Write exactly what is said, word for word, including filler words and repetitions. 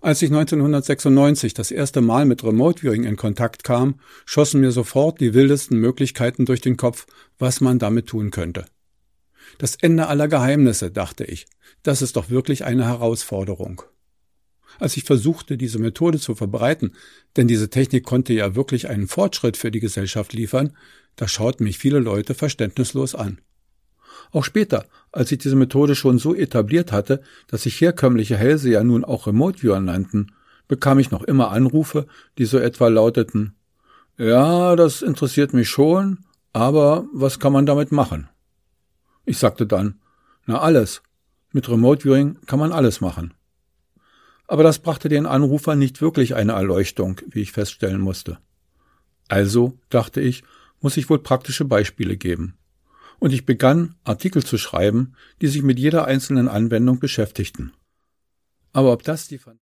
Als ich neunzehnhundertsechsundneunzig das erste Mal mit Remote Viewing in Kontakt kam, schossen mir sofort die wildesten Möglichkeiten durch den Kopf, was man damit tun könnte. Das Ende aller Geheimnisse, dachte ich. Das ist doch wirklich eine Herausforderung. Als ich versuchte, diese Methode zu verbreiten, denn diese Technik konnte ja wirklich einen Fortschritt für die Gesellschaft liefern, da schauten mich viele Leute verständnislos an. Auch später, als ich diese Methode schon so etabliert hatte, dass sich herkömmliche Hellseher nun auch Remote Viewer nannten, bekam ich noch immer Anrufe, die so etwa lauteten: Ja, das interessiert mich schon, aber was kann man damit machen? Ich sagte dann: Na alles. Mit Remote Viewing kann man alles machen. Aber das brachte den Anrufern nicht wirklich eine Erleuchtung, wie ich feststellen musste. Also, dachte ich, muss ich wohl praktische Beispiele geben. Und ich begann, Artikel zu schreiben, die sich mit jeder einzelnen Anwendung beschäftigten. Aber ob das die